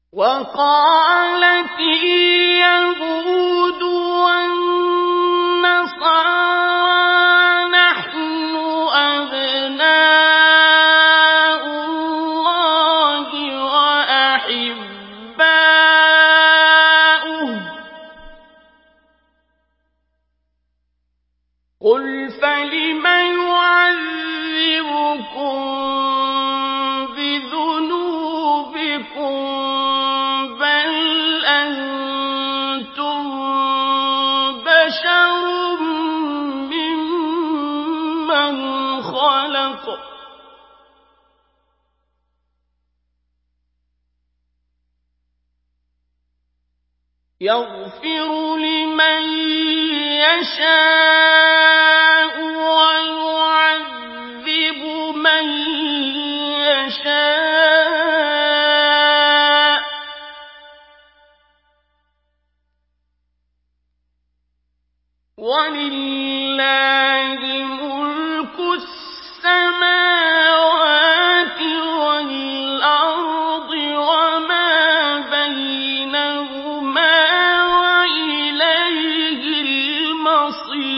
وقالت اليهود والنصارى نحن أبناء الله وأحباؤه قل فلم يعذبكم بذنوبكم بل أنتم بشر ممن خلق يغفر لمن يشاء ويعذب من يشاء ولله ملك السماوات والأرض وما بينهما وإليه المصير